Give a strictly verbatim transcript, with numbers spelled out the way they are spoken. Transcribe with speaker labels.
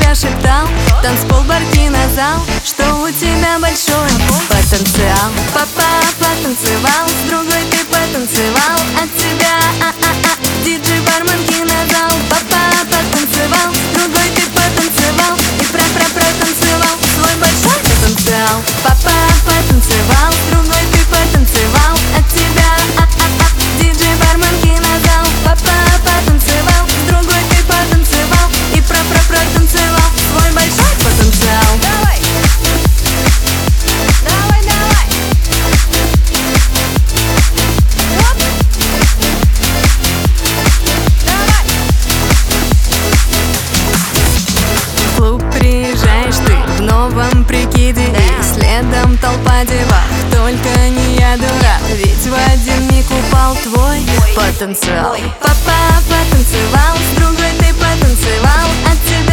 Speaker 1: мне шептал танцпол, бар, кинозал, что у тебя большой потенциал. Папа потанцевал, с другой ты потанцевал, от тебя а-а-а, диджей, бармен, кинозал. Папа потанцевал, с другой ты потанцевал и про-про-протанцевал свой большой потенциал. Папа потанцевал, с другой ты потанцевал, от тебя а-а-а, диджей, бармен, кинозал. Папа потанцевал, с другой ты потанцевал и про-про-протанцевал свой большой потенциал. Давай! Давай, давай! Оп! Давай! В клуб приезжаешь ты в новом прикиде, да. И следом толпа девах, только не я дурак, ведь в один миг упал твой потенциал. Папа потанцевал, с другой ты потанцевал, от тебя